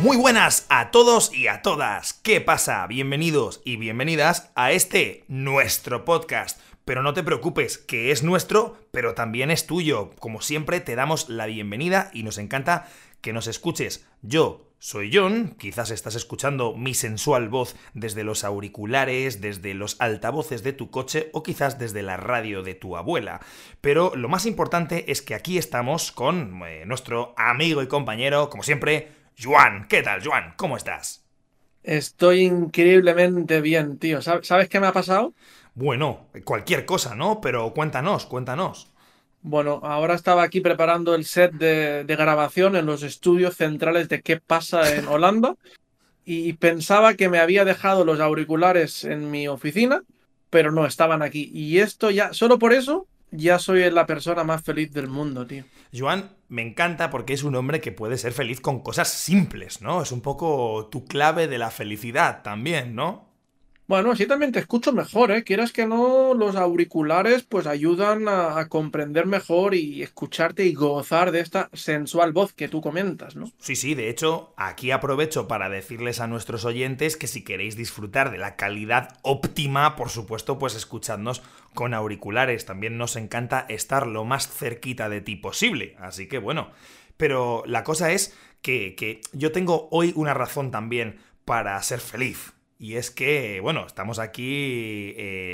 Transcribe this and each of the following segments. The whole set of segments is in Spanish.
Muy buenas a todos y a todas. ¿Qué pasa? Bienvenidos y bienvenidas a nuestro podcast. Pero no te preocupes, que es nuestro, pero también es tuyo. Como siempre, te damos la bienvenida y nos encanta que nos escuches. Yo soy John, quizás estás escuchando mi sensual voz desde los auriculares, desde los altavoces de tu coche o quizás desde la radio de tu abuela. Pero lo más importante es que aquí estamos con nuestro amigo y compañero, como siempre, Joan. ¿Qué tal, Joan? ¿Cómo estás? Estoy increíblemente bien, tío. ¿Sabes qué me ha pasado? Bueno, cualquier cosa, ¿no? Pero cuéntanos. Bueno, ahora estaba aquí preparando el set de grabación en los estudios centrales de qué pasa en Holanda y pensaba que me había dejado los auriculares en mi oficina, pero no, estaban aquí. Y esto ya, solo por eso, ya soy la persona más feliz del mundo, tío. Joan me encanta porque es un hombre que puede ser feliz con cosas simples, ¿no? Es un poco tu clave de la felicidad también, ¿no? Bueno, así también te escucho mejor, ¿eh? Quieras que no, los auriculares pues ayudan a comprender mejor y escucharte y gozar de esta sensual voz que tú comentas, ¿no? Sí, de hecho, aquí aprovecho para decirles a nuestros oyentes que si queréis disfrutar de la calidad óptima, por supuesto, pues escuchadnos con auriculares. También nos encanta estar lo más cerquita de ti posible. Así que bueno, pero la cosa es que yo tengo hoy una razón también para ser feliz. Y es que, bueno, estamos aquí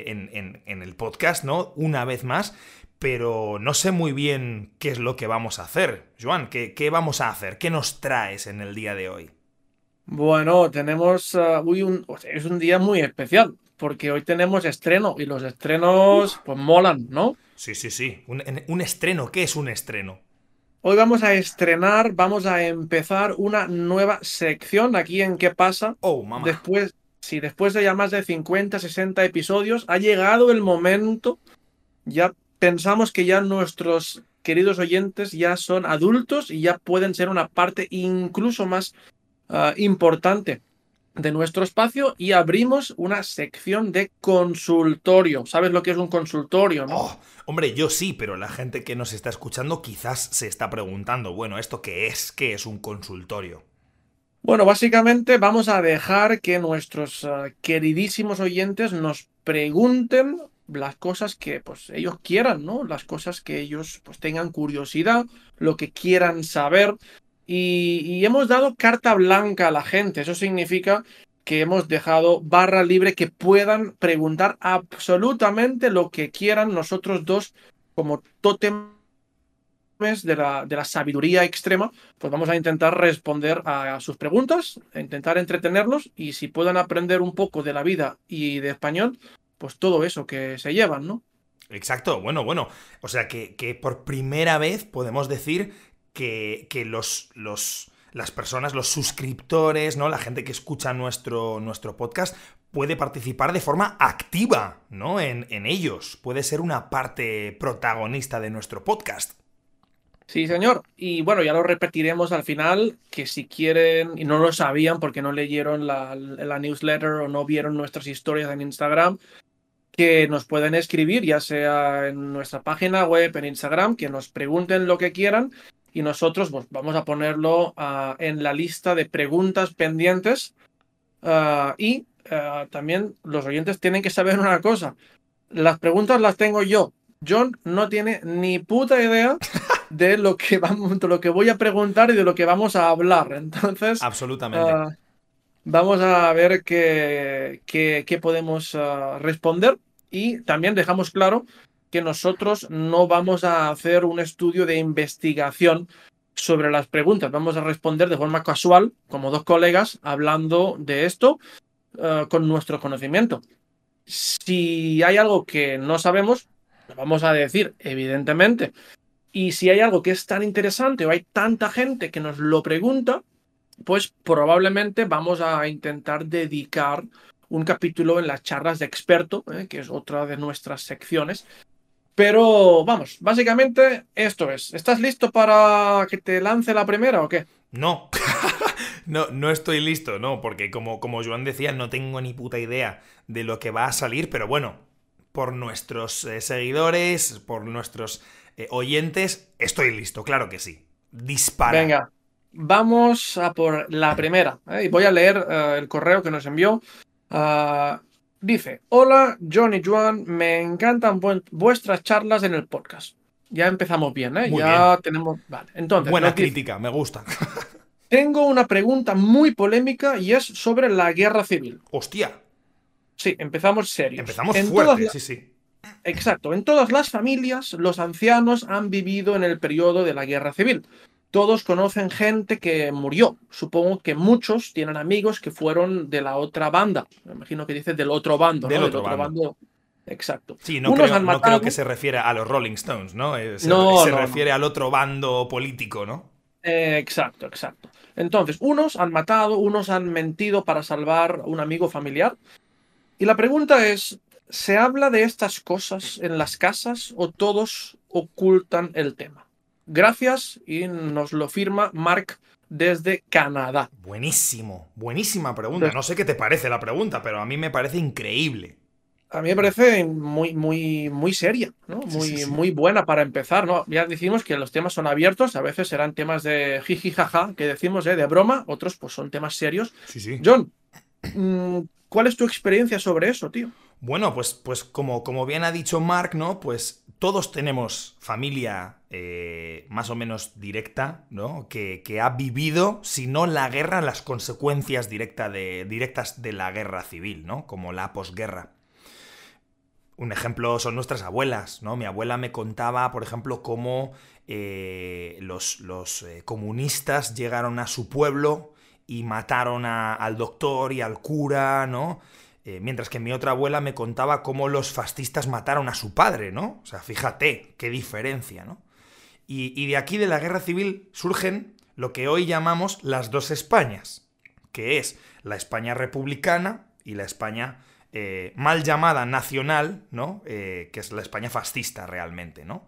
en el podcast, ¿no? Una vez más, pero no sé muy bien qué es lo que vamos a hacer. Joan, ¿qué vamos a hacer? ¿Qué nos traes en el día de hoy? Bueno, tenemos o sea, es un día muy especial, porque hoy tenemos estreno y los estrenos pues molan, ¿no? Sí. Un estreno. ¿Qué es un estreno? Hoy vamos a estrenar, vamos a empezar una nueva sección aquí en ¿Qué pasa? Oh, mamá. Después, sí, después de ya más de 50, 60 episodios, ha llegado el momento. Ya pensamos que ya nuestros queridos oyentes ya son adultos y ya pueden ser una parte incluso más importante de nuestro espacio y abrimos una sección de consultorio. ¿Sabes lo que es un consultorio, no? Oh, hombre, yo sí, pero la gente que nos está escuchando quizás se está preguntando, bueno, ¿esto qué es? ¿Qué es un consultorio? Bueno, básicamente vamos a dejar que nuestros queridísimos oyentes nos pregunten las cosas que pues ellos quieran, ¿no? Las cosas que ellos pues tengan curiosidad, lo que quieran saber y hemos dado carta blanca a la gente. Eso significa que hemos dejado barra libre que puedan preguntar absolutamente lo que quieran nosotros dos como tótem de la sabiduría extrema, pues vamos a intentar responder a sus preguntas, a intentar entretenerlos y si puedan aprender un poco de la vida y de español, pues todo eso que se llevan, ¿no? Exacto, bueno. O sea que por primera vez podemos decir que las personas, los suscriptores, ¿no? La gente que escucha nuestro podcast puede participar de forma activa, ¿no? En ellos. Puede ser una parte protagonista de nuestro podcast. Sí, señor. Y bueno, ya lo repetiremos al final, que si quieren y no lo sabían porque no leyeron la newsletter o no vieron nuestras historias en Instagram, que nos pueden escribir, ya sea en nuestra página web, en Instagram, que nos pregunten lo que quieran y nosotros pues, vamos a ponerlo en la lista de preguntas pendientes. También los oyentes tienen que saber una cosa. Las preguntas las tengo yo. John no tiene ni puta idea de lo que vamos, de lo que voy a preguntar y de lo que vamos a hablar. Entonces, Absolutamente. ah, vamos a ver qué podemos responder y también dejamos claro que nosotros no vamos a hacer un estudio de investigación sobre las preguntas. Vamos a responder de forma casual, como dos colegas, hablando de esto con nuestro conocimiento. Si hay algo que no sabemos, lo vamos a decir, evidentemente. Y si hay algo que es tan interesante o hay tanta gente que nos lo pregunta, pues probablemente vamos a intentar dedicar un capítulo en las charlas de experto, que es otra de nuestras secciones. Pero vamos, básicamente esto es. ¿Estás listo para que te lance la primera o qué? No. No estoy listo, no, porque como Joan decía, no tengo ni puta idea de lo que va a salir, pero bueno, por nuestros seguidores, por nuestros oyentes, estoy listo, claro que sí. Dispara. Venga, vamos a por la primera. Y voy a leer el correo que nos envió. Ah, dice, hola, John y Joan, me encantan vuestras charlas en el podcast. Ya empezamos bien, ¿eh? Muy bien. Ya tenemos... Vale, entonces Buena nos dice, crítica, me gusta. tengo una pregunta muy polémica y es sobre la guerra civil. Hostia, Sí, empezamos serios. empezamos En todas fuerte, las... sí, sí. Exacto, en todas las familias, los ancianos han vivido en el periodo de la guerra civil. Todos conocen gente que murió. Supongo que muchos tienen amigos que fueron de la otra banda. Me imagino que dices del otro bando, Del ¿no? Del otro otro bando. bando. Exacto. Sí, Unos han no creo que matado. se refiere a los Rolling Stones, ¿no? No, Se no, no. refiere al otro bando político, ¿no? Exacto, exacto. Entonces, unos han matado, unos han mentido para salvar a un amigo familiar. Y la pregunta es, ¿se habla de estas cosas en las casas o todos ocultan el tema? Gracias y nos lo firma Mark desde Canadá. Buenísimo, buenísima pregunta. Entonces, No sé qué te parece la pregunta, pero a mí me parece increíble. a mí me parece muy, muy, muy seria, ¿no? Sí, sí, Muy, sí. muy buena para empezar, ¿no? Ya decimos que los temas son abiertos, a veces serán temas de jiji jaja, que decimos, de broma, otros pues son temas serios. Sí, sí. John, ¿cuál es tu experiencia sobre eso, tío? Bueno, pues como bien ha dicho Mark, ¿no? Pues todos tenemos familia más o menos directa, ¿no? Que ha vivido, si no la guerra, las consecuencias directas de la guerra civil, ¿no? Como la posguerra. Un ejemplo son nuestras abuelas, ¿no? Mi abuela me contaba, por ejemplo, cómo los comunistas llegaron a su pueblo y mataron al doctor y al cura, ¿no? Mientras que mi otra abuela me contaba cómo los fascistas mataron a su padre, ¿no? O sea, fíjate, qué diferencia, ¿no? Y de aquí, de la guerra civil, surgen lo que hoy llamamos las dos Españas, que es la España republicana y la España mal llamada nacional, ¿no? Que es la España fascista realmente, ¿no?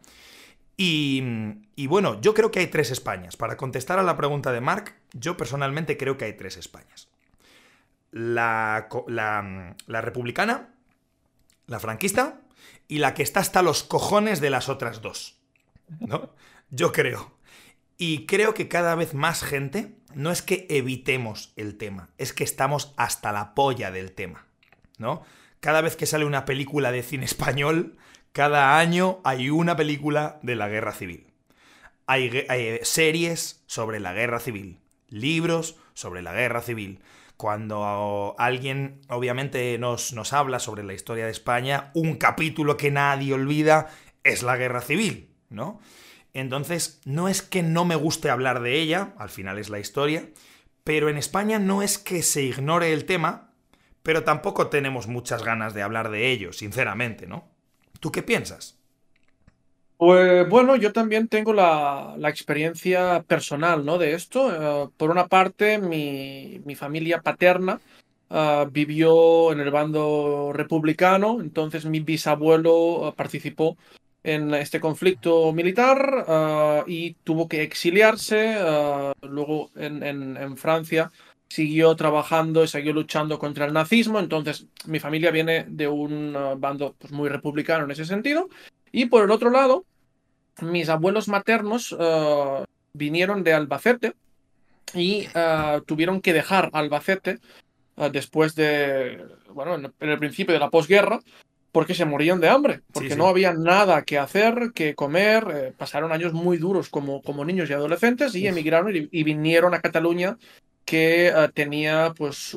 Y bueno, yo creo que hay tres Españas. Para contestar a la pregunta de Mark, yo personalmente creo que hay tres Españas. La republicana, la franquista y la que está hasta los cojones de las otras dos, ¿no? Yo creo. Y creo que cada vez más gente, no es que evitemos el tema, es que estamos hasta la polla del tema, ¿no? Cada vez que sale una película de cine español, cada año hay una película de la guerra civil. Hay series sobre la guerra civil, libros sobre la guerra civil. Cuando alguien obviamente nos habla sobre la historia de España, un capítulo que nadie olvida es la guerra civil, ¿no? Entonces, no es que no me guste hablar de ella, al final es la historia, pero en España no es que se ignore el tema, pero tampoco tenemos muchas ganas de hablar de ello, sinceramente, ¿no? ¿Tú qué piensas? Pues bueno, yo también tengo la experiencia personal, ¿no? De esto. Por una parte, mi familia paterna vivió en el bando republicano, entonces mi bisabuelo participó en este conflicto militar y tuvo que exiliarse. Luego en Francia siguió trabajando y siguió luchando contra el nazismo, entonces mi familia viene de un bando pues, muy republicano en ese sentido. Y por el otro lado, mis abuelos maternos vinieron de Albacete y tuvieron que dejar Albacete después de, bueno, en el principio de la posguerra, porque se morían de hambre, Sí, porque no sí. había nada que hacer, que comer. Pasaron años muy duros como niños y adolescentes y Uf. emigraron y vinieron a Cataluña que tenía pues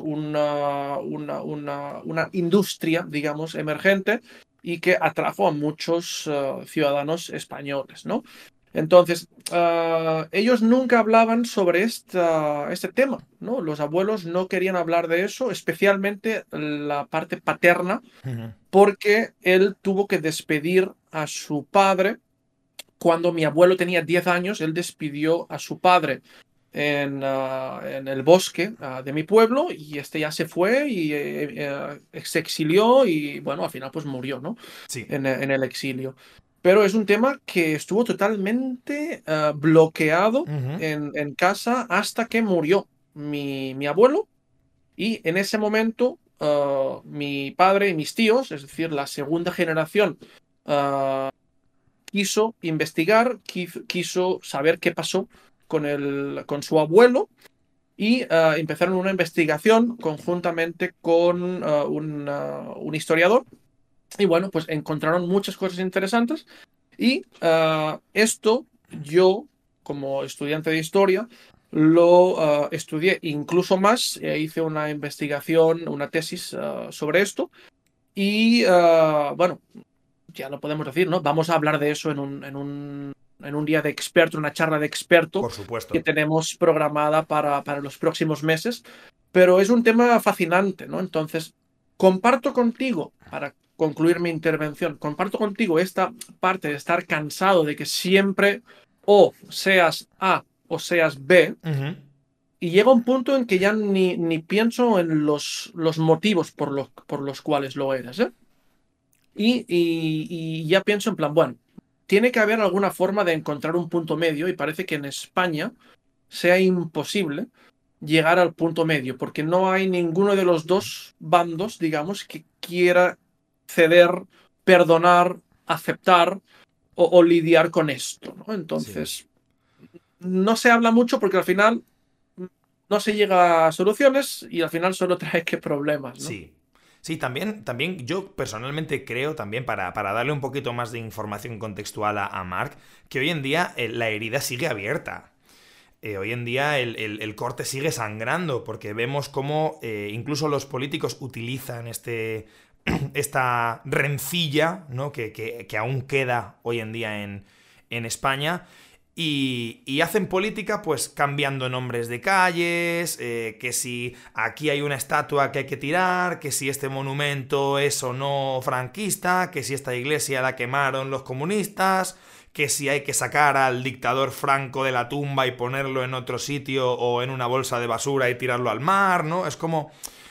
una industria, digamos, emergente y que atrajo a muchos ciudadanos españoles, ¿no? Entonces, ellos nunca hablaban sobre este tema, ¿no? Los abuelos no querían hablar de eso, especialmente la parte paterna, Ujú. porque él tuvo que despedir a su padre. Cuando mi abuelo tenía 10 años, él despidió a su padre en el bosque de mi pueblo y este ya se fue y se exilió y bueno, al final pues murió, ¿no? Sí. En el exilio. Pero es un tema que estuvo totalmente bloqueado Ujú. en casa hasta que murió mi abuelo y en ese momento mi padre y mis tíos, es decir, la segunda generación, quiso investigar, quiso saber qué pasó con su abuelo y empezaron una investigación conjuntamente con un historiador. Y bueno, pues encontraron muchas cosas interesantes y esto yo, como estudiante de historia, lo estudié incluso más, hice una investigación, una tesis sobre esto y bueno, ya lo podemos decir, ¿no? Vamos a hablar de eso en un día de experto, una charla de experto Por que supuesto. tenemos programada para los próximos meses, pero es un tema fascinante, ¿no? Entonces, comparto contigo, para concluir mi intervención, comparto contigo esta parte de estar cansado de que siempre o seas A o seas B, Ujú. y llega un punto en que ya ni pienso en los motivos por los cuales lo eres, ¿eh? Y ya pienso en plan, bueno, tiene que haber alguna forma de encontrar un punto medio y parece que en España sea imposible llegar al punto medio, porque no hay ninguno de los dos bandos, digamos, que quiera ceder, perdonar, aceptar o lidiar con esto, ¿no? Sí. Entonces, no se habla mucho porque al final no se llega a soluciones y al final solo trae que problemas, ¿no? Sí. Sí, también yo personalmente creo, también para darle un poquito más de información contextual a Mark, que hoy en día la herida sigue abierta. Hoy en día el corte sigue sangrando, porque vemos cómo incluso los políticos utilizan esta rencilla, ¿no? que aún queda hoy en día en España. Y hacen política pues cambiando nombres de calles, que si aquí hay una estatua que hay que tirar, que si este monumento es o no franquista, que si esta iglesia la quemaron los comunistas, que si hay que sacar al dictador Franco de la tumba y ponerlo en otro sitio o en una bolsa de basura y tirarlo al mar, ¿no? Es como...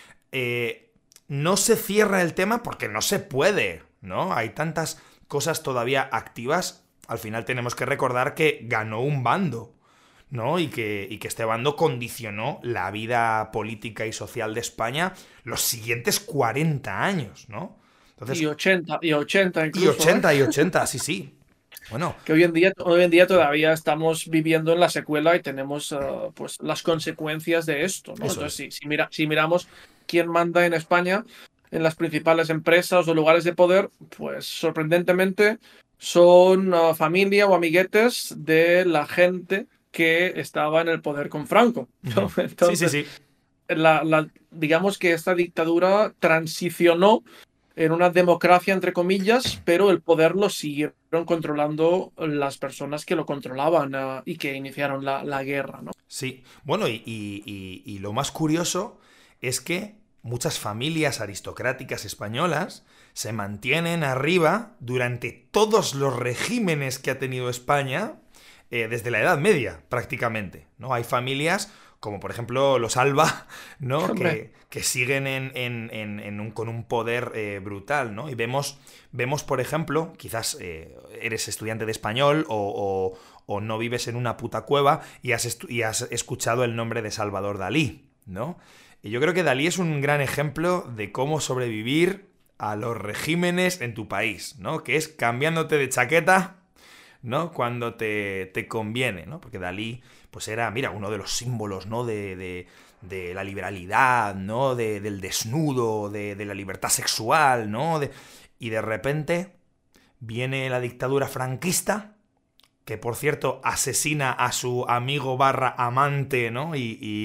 no se cierra el tema porque no se puede, ¿no? Hay tantas cosas todavía activas. Al final tenemos que recordar que ganó un bando, ¿no? Y que este bando condicionó la vida política y social de España los siguientes 40 años, ¿no? Y Entonces, 80 y incluso, ¿eh? 80 y 80, sí, sí. Bueno, Que hoy en día todavía estamos viviendo en la secuela y tenemos pues las consecuencias de esto, ¿no? eso Entonces, es. si miramos quién manda en España, en las principales empresas o lugares de poder, pues sorprendentemente son familia o amiguetes de la gente que estaba en el poder con Franco, ¿no? Ujú. Sí, sí, Entonces, sí. digamos que esta dictadura transicionó en una democracia, entre comillas, pero el poder lo siguieron controlando las personas que lo controlaban y que iniciaron la guerra, ¿no? Sí. Bueno, y lo más curioso es que muchas familias aristocráticas españolas se mantienen arriba durante todos los regímenes que ha tenido España desde la Edad Media, prácticamente, ¿no? Hay familias como por ejemplo los Alba, ¿no? Hombre, Que siguen con un poder brutal, ¿no? Y vemos, por ejemplo, quizás eres estudiante de español o no vives en una puta cueva y has escuchado el nombre de Salvador Dalí, ¿no? Y yo creo que Dalí es un gran ejemplo de cómo sobrevivir a los regímenes en tu país, ¿no? Que es cambiándote de chaqueta, ¿no? Cuando te conviene, ¿no? Porque Dalí, pues era, mira, uno de los símbolos, ¿no? De la liberalidad, ¿no? Del desnudo, de la libertad sexual, ¿no? Y de repente viene la dictadura franquista, que por cierto asesina a su amigo barra amante, ¿no?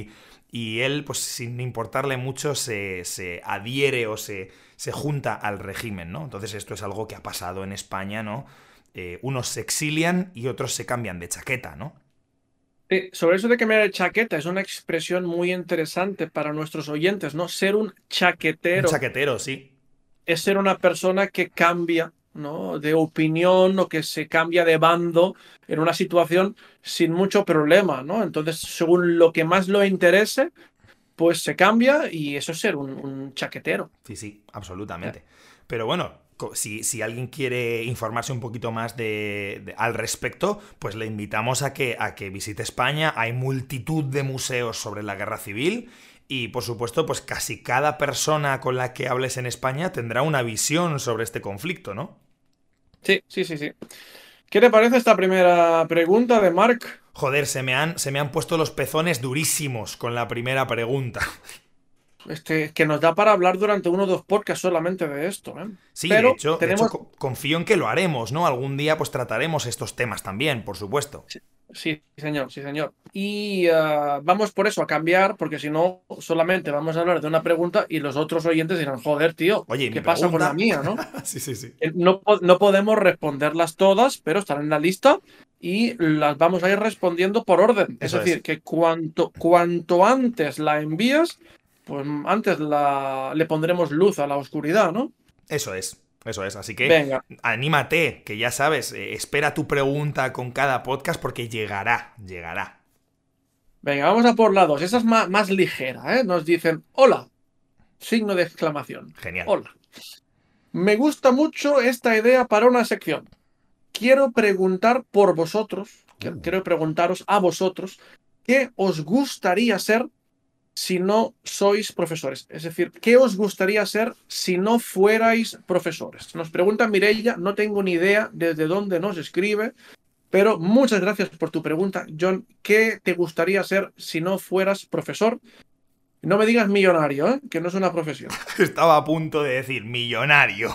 Y él, pues sin importarle mucho, se adhiere o se junta al régimen, ¿no? Entonces esto es algo que ha pasado en España, ¿no? Unos se exilian y otros se cambian de chaqueta, ¿no? sobre eso de cambiar de chaqueta, es una expresión muy interesante para nuestros oyentes, ¿no? Ser un Un chaquetero chaquetero, sí. es ser una persona que cambia, ¿no? De opinión o que se cambia de bando en una situación sin mucho problema, ¿no? Entonces, según lo que más lo interese, pues se cambia y eso es ser un chaquetero. Sí, sí, Eh, absolutamente. Pero bueno, si alguien quiere informarse un poquito más al respecto, pues le invitamos a que visite España. Hay multitud de museos sobre la guerra civil y, por supuesto, pues casi cada persona con la que hables en España tendrá una visión sobre este conflicto, ¿no? Sí, sí, sí, sí. ¿Qué te parece esta primera pregunta de Mark? Joder, se me han puesto los pezones durísimos con la primera pregunta. Que nos da para hablar durante uno o dos podcasts solamente de esto, ¿eh? Sí, de Pero hecho, de hecho tenemos. co- confío en que lo haremos, ¿no? Algún día pues trataremos estos temas también, por supuesto. Sí, sí, señor, sí, señor. Y vamos por eso a cambiar, porque si no, solamente vamos a hablar de una pregunta y los otros oyentes dirán, joder, tío, Oye, ¿y mi ¿qué pasa con la pregunta? mía, no? Sí, sí, sí. No podemos responderlas todas, pero están en la lista y las vamos a ir respondiendo por orden. Es Eso es. decir, que cuanto antes la envías, pues antes le pondremos luz a la oscuridad, ¿no? Eso es. Eso es. Así que Venga, anímate, que ya sabes, espera tu pregunta con cada podcast porque llegará, llegará. venga, vamos a por la dos. Esa es más ligera, ¿eh? Nos dicen, hola, signo de exclamación. Genial. Hola. Me gusta mucho esta idea para una sección. Quiero preguntar por vosotros, quiero preguntaros a vosotros, ¿qué os gustaría ser si no sois profesores? Es decir, ¿qué os gustaría ser si no fuerais profesores? Nos pregunta Mireia, no tengo ni idea desde dónde nos escribe, pero muchas gracias por tu pregunta, John. ¿Qué te gustaría ser si no fueras profesor? No me digas millonario, ¿eh? Que no es una profesión. Estaba a punto de decir millonario.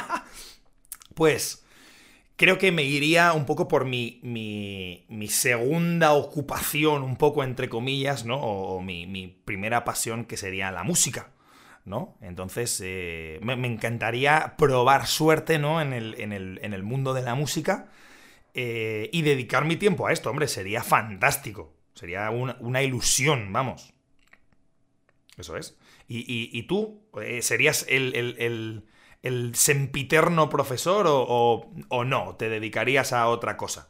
Pues creo que me iría un poco por mi segunda ocupación, un poco entre comillas, ¿no? O mi primera pasión, que sería la música, ¿no? Entonces, me encantaría probar suerte, ¿no? En el mundo de la música, y dedicar mi tiempo a esto, hombre, sería fantástico. Sería una ilusión, vamos. Eso es. ¿Y tú? ¿Serías el sempiterno profesor o no? ¿Te dedicarías a otra cosa?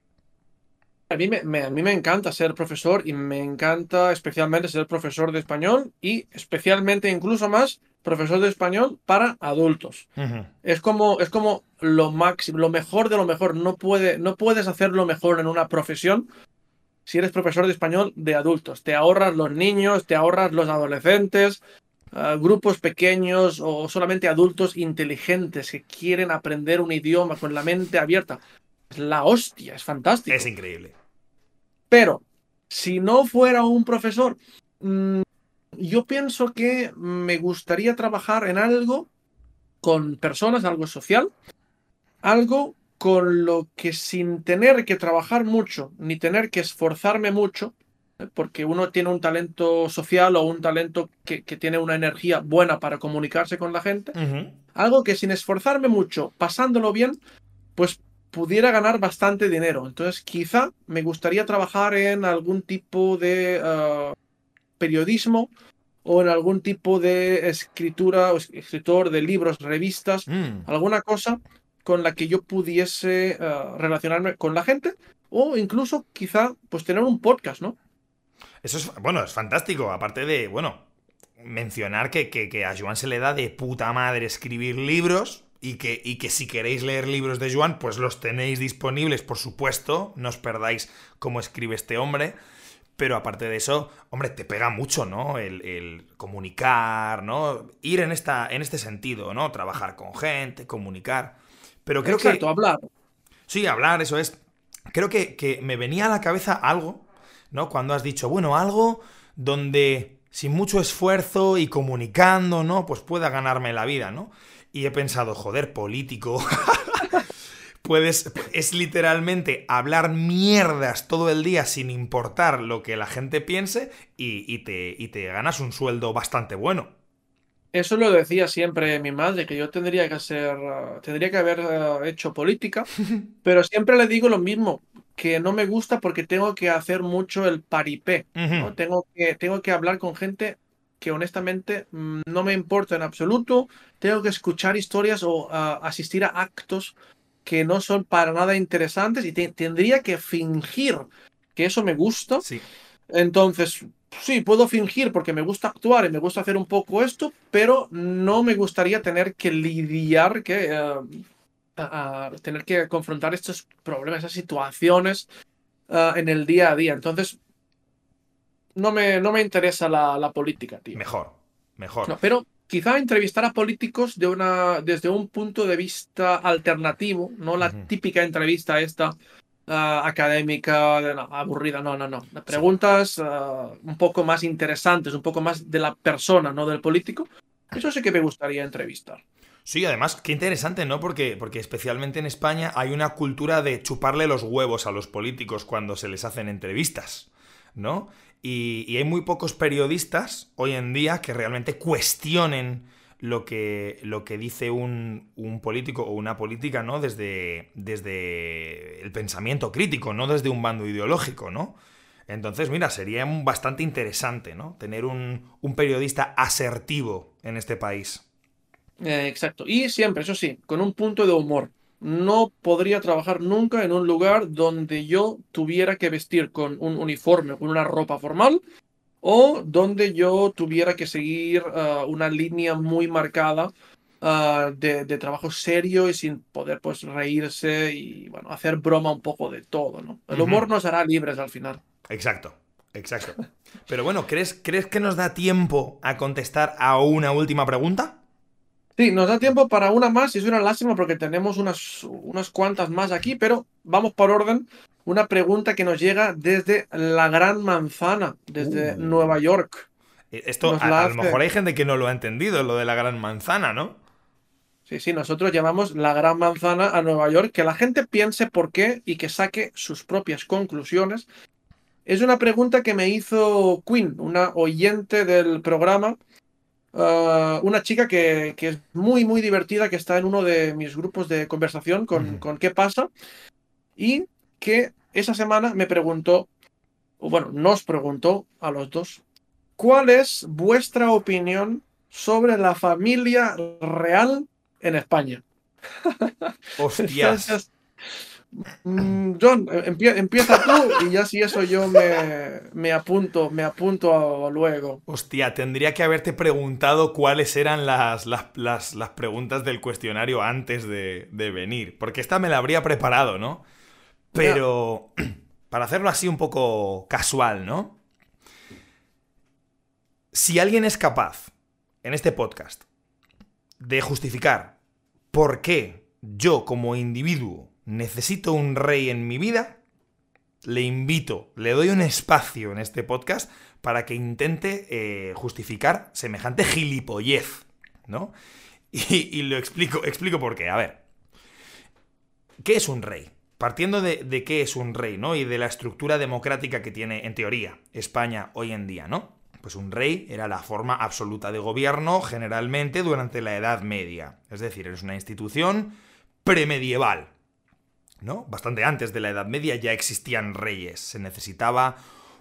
A mí me encanta ser profesor y me encanta especialmente ser profesor de español y especialmente incluso más profesor de español para adultos. Ujú. Es como lo máximo, lo mejor de lo mejor. No puedes hacerlo mejor en una profesión si eres profesor de español de adultos. Te ahorras los niños, te ahorras los adolescentes, grupos pequeños o solamente adultos inteligentes que quieren aprender un idioma con la mente abierta. Es la hostia, es Es fantástico. increíble. Pero si no fuera un profesor, mm, yo pienso que me gustaría trabajar en algo con personas, algo social, algo con lo que sin tener que trabajar mucho, ni tener que esforzarme mucho, porque uno tiene un talento social o un talento que tiene una energía buena para comunicarse con la gente, Ujú. algo que sin esforzarme mucho, pasándolo bien, pues pudiera ganar bastante dinero. Entonces, quizá me gustaría trabajar en algún tipo de periodismo o en algún tipo de escritura o escritor de libros, revistas, Mm. alguna cosa con la que yo pudiese relacionarme con la gente o incluso quizá pues tener un podcast, ¿no? Eso es, bueno, es fantástico. Aparte de, bueno, mencionar que a Joan se le da de puta madre escribir libros y que si queréis leer libros de Joan, pues los tenéis disponibles, por supuesto. No os perdáis cómo escribe este hombre. Pero aparte de eso, hombre, te pega mucho, ¿no? El comunicar, ¿no? Ir en este sentido, ¿no? Trabajar con gente, comunicar. Pero creo Exacto, que hablar. sí, hablar, eso es. Creo que me venía a la cabeza algo, ¿no? Cuando has dicho, bueno, algo donde sin mucho esfuerzo y comunicando, ¿no? Pues pueda ganarme la vida, ¿no? Y he pensado, joder, político. Es literalmente hablar mierdas todo el día sin importar lo que la gente piense y te ganas un sueldo bastante bueno. Eso lo decía siempre mi madre, que yo tendría que haber hecho política, pero siempre le digo lo mismo, que no me gusta porque tengo que hacer mucho el paripé, Ujú. ¿no? Tengo que hablar con gente que honestamente no me importa en absoluto, tengo que escuchar historias o asistir a actos que no son para nada interesantes y tendría que fingir que eso me gusta. Sí. Entonces, sí, puedo fingir porque me gusta actuar y me gusta hacer un poco esto, pero no me gustaría tener que lidiar, tener que confrontar estos problemas, esas situaciones en el día a día. Entonces, no me interesa la política, tío. Mejor. Mejor. No, pero quizá entrevistar a políticos desde un punto de vista alternativo, no la Ujú. típica entrevista esta. académica, aburrida, no, no, no. Preguntas un poco más interesantes, un poco más de la persona, no del político. Eso sí que me gustaría entrevistar. Sí, además, qué interesante, ¿no? Porque especialmente en España hay una cultura de chuparle los huevos a los políticos cuando se les hacen entrevistas, ¿no? Y hay muy pocos periodistas hoy en día que realmente cuestionen lo que dice un político o una política, ¿no? Desde el pensamiento crítico, no desde un bando ideológico, ¿no? Entonces, mira, sería bastante interesante, ¿no? Tener un periodista asertivo en este país. Exacto. Y siempre, eso sí, con un punto de humor. No podría trabajar nunca en un lugar donde yo tuviera que vestir con un uniforme, con una ropa formal, o donde yo tuviera que seguir una línea muy marcada de trabajo serio y sin poder pues reírse y bueno, hacer broma un poco de todo, ¿no? El Ujú. humor nos hará libres al final. Exacto, exacto. Pero bueno, ¿crees que nos da tiempo a contestar a una última pregunta? Sí, nos da tiempo para una más y es una lástima porque tenemos unas cuantas más aquí, pero vamos por orden. Una pregunta que nos llega desde la Gran Manzana, desde Uh. Nueva York. Esto, Nos a la lo mejor hace. hay gente que no lo ha entendido, lo de la gran manzana, ¿no? Sí, sí, nosotros llamamos la Gran Manzana a Nueva York, que la gente piense por qué y que saque sus propias conclusiones. Es una pregunta que me hizo Queen, una oyente del programa, una chica que es muy, muy divertida, que está en uno de mis grupos de conversación con ¿Qué pasa? Y que esa semana me preguntó, o bueno, nos preguntó a los dos, ¿cuál es vuestra opinión sobre la familia real en España? Hostias. Entonces, John, empieza tú y ya si eso yo me apunto luego. Hostia, tendría que haberte preguntado cuáles eran las preguntas del cuestionario antes de venir. Porque esta me la habría preparado, ¿no? Ya. Pero, para hacerlo así un poco casual, ¿no? Si alguien es capaz, en este podcast, de justificar por qué yo como individuo necesito un rey en mi vida, le invito, le doy un espacio en este podcast para que intente justificar semejante gilipollez, ¿no? Y lo explico por qué. A ver, ¿qué es un rey? Partiendo de qué es un rey, ¿no? Y de la estructura democrática que tiene, en teoría, España hoy en día, ¿no? Pues un rey era la forma absoluta de gobierno generalmente durante la Edad Media. Es decir, es una institución premedieval, ¿no? Bastante antes de la Edad Media ya existían reyes. Se necesitaba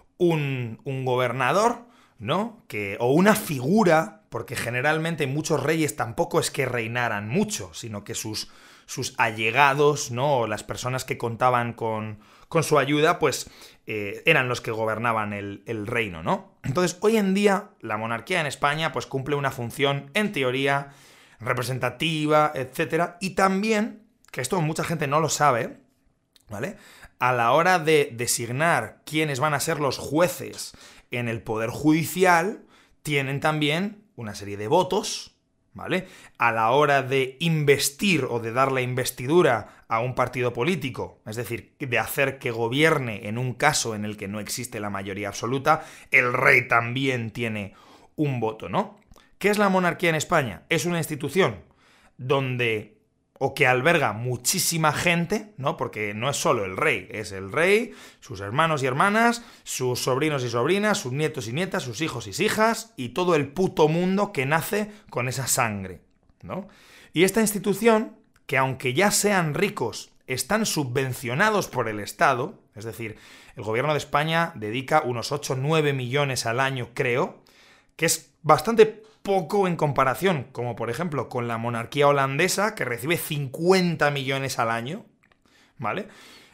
un gobernador, ¿no? O una figura, porque generalmente muchos reyes tampoco es que reinaran mucho, sino que sus allegados, ¿no? O las personas que contaban con su ayuda, pues eran los que gobernaban el reino, ¿no? Entonces, hoy en día, la monarquía en España, pues cumple una función, en teoría, representativa, etcétera, y también, que esto mucha gente no lo sabe, ¿vale? A la hora de designar quiénes van a ser los jueces en el Poder Judicial, tienen también una serie de votos, ¿vale? A la hora de investir o de dar la investidura a un partido político, es decir, de hacer que gobierne en un caso en el que no existe la mayoría absoluta, el rey también tiene un voto, ¿no? ¿Qué es la monarquía en España? Es una institución donde o que alberga muchísima gente, ¿no? Porque no es solo es el rey, sus hermanos y hermanas, sus sobrinos y sobrinas, sus nietos y nietas, sus hijos y hijas, y todo el puto mundo que nace con esa sangre, ¿no? Y esta institución, que aunque ya sean ricos, están subvencionados por el Estado, es decir, el gobierno de España dedica unos 8 o 9 millones al año, creo, que es bastante poco en comparación, como por ejemplo con la monarquía holandesa, que recibe 50 millones al año, ¿vale?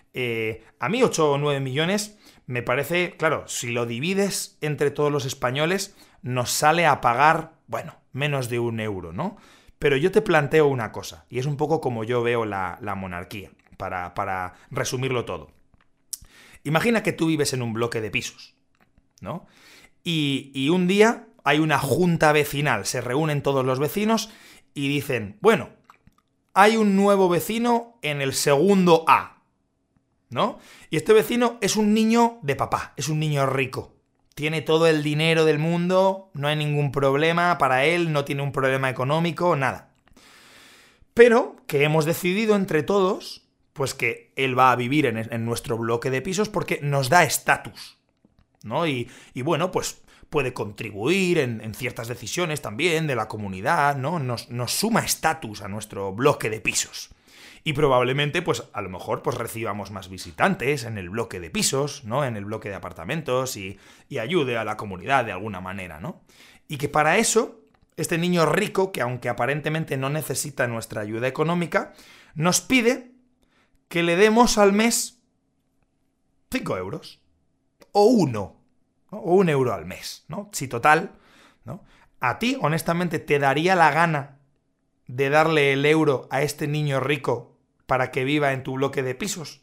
A mí 8 o 9 millones me parece, claro, si lo divides entre todos los españoles, nos sale a pagar, bueno, menos de 1 euro, ¿no? Pero yo te planteo una cosa, y es un poco como yo veo la monarquía, para resumirlo todo. Imagina que tú vives en un bloque de pisos, ¿no? Y un día hay una junta vecinal, se reúnen todos los vecinos y dicen, bueno, hay un nuevo vecino en el segundo A. ¿no? Y este vecino es un niño de papá, es un niño rico. Tiene todo el dinero del mundo, no hay ningún problema para él, no tiene un problema económico, nada. Pero que hemos decidido entre todos, pues que él va a vivir en nuestro bloque de pisos porque nos da estatus, ¿no? Y bueno, pues puede contribuir en ciertas decisiones también de la comunidad, ¿no? Nos suma estatus a nuestro bloque de pisos. Y probablemente, pues a lo mejor, pues recibamos más visitantes en el bloque de pisos, ¿no? En el bloque de apartamentos y ayude a la comunidad de alguna manera, ¿no? Y que para eso, este niño rico, que aunque aparentemente no necesita nuestra ayuda económica, nos pide que le demos al mes 5 euros. O 1, ¿no? O 1 euro al mes, ¿no? Si total, ¿no? A ti, honestamente, ¿te daría la gana de darle el euro a este niño rico para que viva en tu bloque de pisos?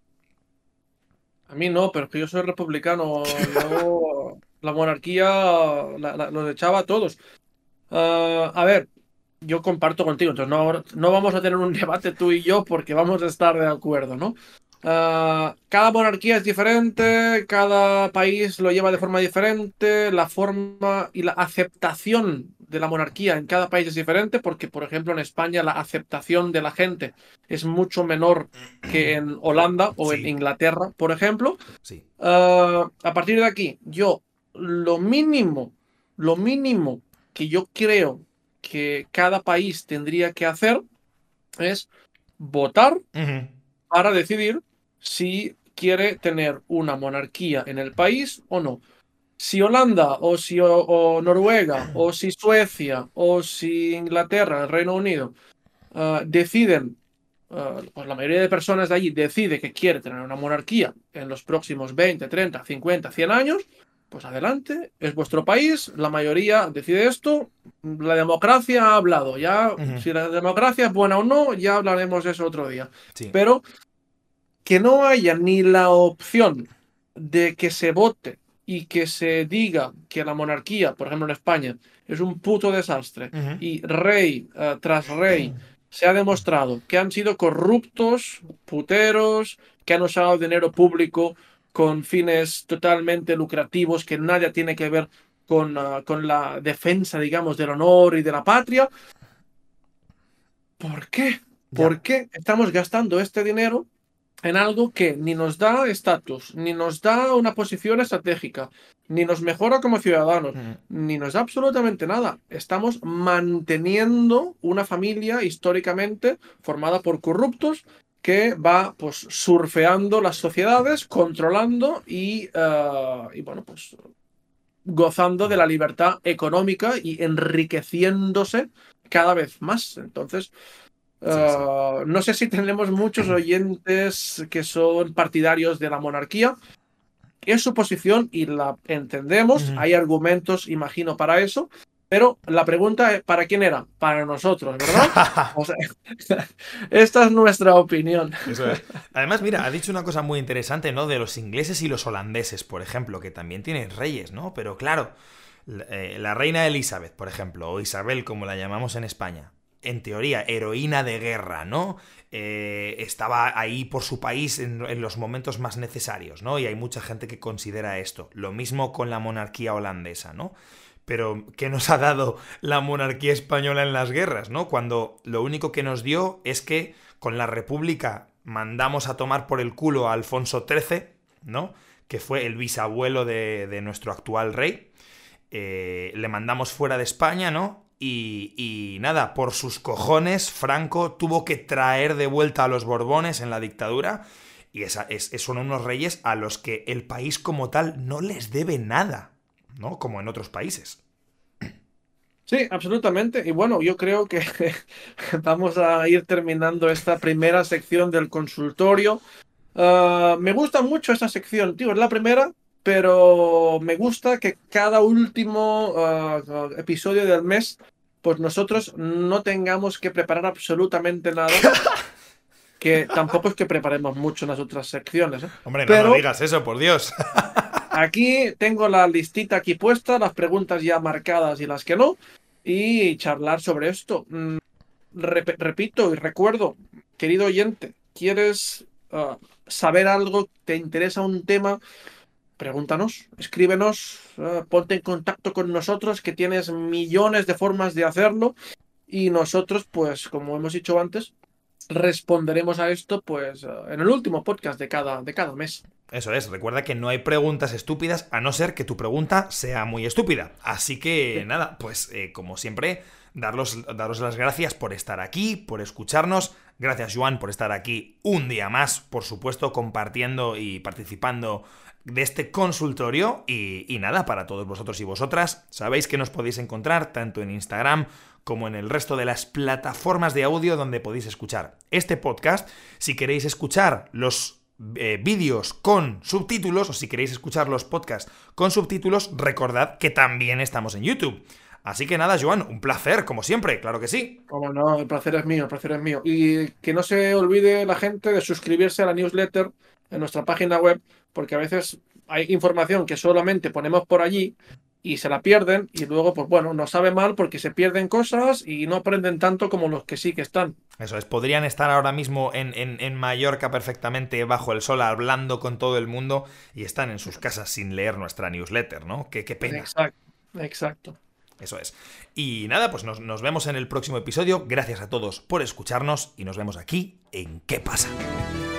A mí no, pero es que yo soy republicano. Yo la monarquía los echaba a todos. A ver, yo comparto contigo, entonces no vamos a tener un debate tú y yo porque vamos a estar de acuerdo, ¿no? Cada monarquía es diferente, cada país lo lleva de forma diferente, la forma y la aceptación de la monarquía en cada país es diferente porque, por ejemplo, en España la aceptación de la gente es mucho menor que en Holanda o en Sí, Inglaterra, por ejemplo. sí. A partir de aquí, yo lo mínimo que yo creo que cada país tendría que hacer es votar Ujú. para decidir si quiere tener una monarquía en el país o no. Si Holanda o si o Noruega o si Suecia o si Inglaterra, el Reino Unido, deciden, pues la mayoría de personas de allí decide que quiere tener una monarquía en los próximos 20, 30, 50, 100 años, pues adelante, es vuestro país, la mayoría decide esto, la democracia ha hablado, ya Ujú. si la democracia es buena o no, ya hablaremos de eso otro día. Sí. Pero que no haya ni la opción de que se vote y que se diga que la monarquía, por ejemplo en España, es un puto desastre Ujú. y rey tras rey se ha demostrado que han sido corruptos, puteros, que han usado dinero público con fines totalmente lucrativos que nada tiene que ver con la defensa, digamos, del honor y de la patria. ¿Por qué? Ya. ¿Por qué estamos gastando este dinero en algo que ni nos da estatus, ni nos da una posición estratégica, ni nos mejora como ciudadanos, Ujú. ni nos da absolutamente nada? Estamos manteniendo una familia históricamente formada por corruptos que va pues surfeando las sociedades, controlando y bueno, pues gozando de la Ya. libertad económica y enriqueciéndose cada vez más. Entonces, Sí, sí. no sé si tenemos muchos oyentes que son partidarios de la monarquía. Es su posición y la entendemos. Ujú. Hay argumentos, imagino, para eso. Pero la pregunta es, ¿para quién era? Para nosotros, ¿verdad? O sea, esta es nuestra opinión. Eso es. Además, mira, ha dicho una cosa muy interesante, ¿no? De los ingleses y los holandeses, por ejemplo, que también tienen reyes, ¿no? Pero claro, la reina Elizabeth, por ejemplo, o Isabel, como la llamamos en España, en teoría, heroína de guerra, ¿no? Estaba ahí por su país en los momentos más necesarios, ¿no? Y hay mucha gente que considera esto. Lo mismo con la monarquía holandesa, ¿no? Pero, ¿qué nos ha dado la monarquía española en las guerras, ¿no? Cuando lo único que nos dio es que con la República mandamos a tomar por el culo a Alfonso XIII, ¿no? Que fue el bisabuelo de nuestro actual rey. Le mandamos fuera de España, ¿no? Y nada, por sus cojones, Franco tuvo que traer de vuelta a los Borbones en la dictadura. Y son unos reyes a los que el país como tal no les debe nada, ¿no? Como en otros países. Sí, absolutamente. Y bueno, yo creo que vamos a ir terminando esta primera sección del consultorio. Me gusta mucho esta sección, tío. Es la primera, pero me gusta que cada último episodio del mes, pues nosotros no tengamos que preparar absolutamente nada, que tampoco es que preparemos mucho en las otras secciones, ¿eh? Hombre, no Pero digas eso, por Dios. aquí tengo la listita aquí puesta, las preguntas ya marcadas y las que no, y charlar sobre esto. Repito y recuerdo, querido oyente, ¿quieres saber algo, te interesa un tema, pregúntanos, escríbenos, ponte en contacto con nosotros, que tienes millones de formas de hacerlo y nosotros, pues, como hemos dicho antes, responderemos a esto, pues, en el último podcast de cada mes. Eso es, recuerda que no hay preguntas estúpidas a no ser que tu pregunta sea muy estúpida. Así que Sí. nada, pues como siempre, daros las gracias por estar aquí, por escucharnos. Gracias, Joan, por estar aquí un día más, por supuesto, compartiendo y participando de este consultorio. Y nada, para todos vosotros y vosotras, sabéis que nos podéis encontrar tanto en Instagram como en el resto de las plataformas de audio donde podéis escuchar este podcast. Si queréis escuchar los vídeos con subtítulos, o si queréis escuchar los podcasts con subtítulos, recordad que también estamos en YouTube. Así que nada, Joan, un placer, como siempre, claro que sí. Como no, el placer es mío, el placer es mío. Y que no se olvide la gente de suscribirse a la newsletter en nuestra página web, porque a veces hay información que solamente ponemos por allí y se la pierden y luego, pues bueno, nos sabe mal porque se pierden cosas y no aprenden tanto como los que sí que están. Eso es, podrían estar ahora mismo en Mallorca perfectamente bajo el sol hablando con todo el mundo y están en sus casas sin leer nuestra newsletter, ¿no? Qué pena. Exacto, exacto. Eso es. Y nada, pues nos vemos en el próximo episodio. Gracias a todos por escucharnos y nos vemos aquí en ¿Qué pasa?